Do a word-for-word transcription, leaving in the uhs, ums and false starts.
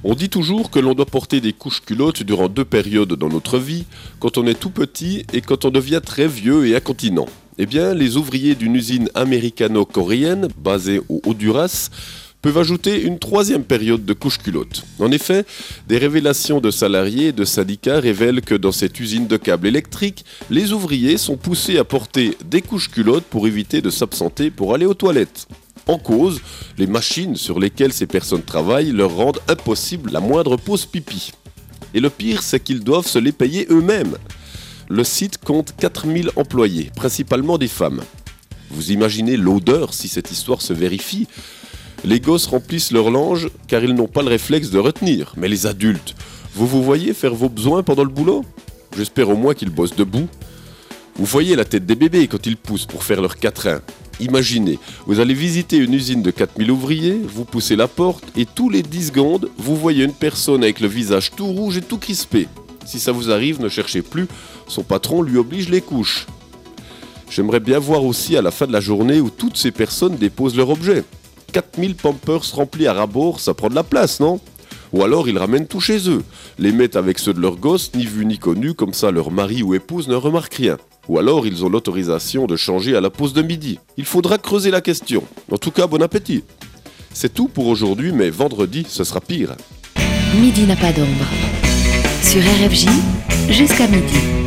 On dit toujours que l'on doit porter des couches culottes durant deux périodes dans notre vie, quand on est tout petit et quand on devient très vieux et incontinent. Eh bien, les ouvriers d'une usine américano-coréenne, basée au Honduras, peuvent ajouter une troisième période de couches culottes. En effet, des révélations de salariés et de syndicats révèlent que dans cette usine de câbles électriques, les ouvriers sont poussés à porter des couches culottes pour éviter de s'absenter pour aller aux toilettes. En cause, les machines sur lesquelles ces personnes travaillent leur rendent impossible la moindre pause pipi. Et le pire, c'est qu'ils doivent se les payer eux-mêmes. Le site compte quatre mille employés, principalement des femmes. Vous imaginez l'odeur si cette histoire se vérifie ? Les gosses remplissent leur lange car ils n'ont pas le réflexe de retenir. Mais les adultes, vous vous voyez faire vos besoins pendant le boulot ? J'espère au moins qu'ils bossent debout. Vous voyez la tête des bébés quand ils poussent pour faire leur quatrain. Imaginez, vous allez visiter une usine de quatre mille ouvriers, vous poussez la porte et tous les dix secondes, vous voyez une personne avec le visage tout rouge et tout crispé. Si ça vous arrive, ne cherchez plus, son patron lui oblige les couches. J'aimerais bien voir aussi à la fin de la journée où toutes ces personnes déposent leurs objets. quatre mille Pampers remplis à ras-bord, ça prend de la place, non ? Ou alors ils ramènent tout chez eux, les mettent avec ceux de leurs gosses, ni vus ni connus, comme ça leur mari ou épouse ne remarque rien. Ou alors ils ont l'autorisation de changer à la pause de midi. Il faudra creuser la question. En tout cas, bon appétit. C'est tout pour aujourd'hui, mais vendredi, ce sera pire. Midi n'a pas d'ombre. Sur R F J, jusqu'à midi.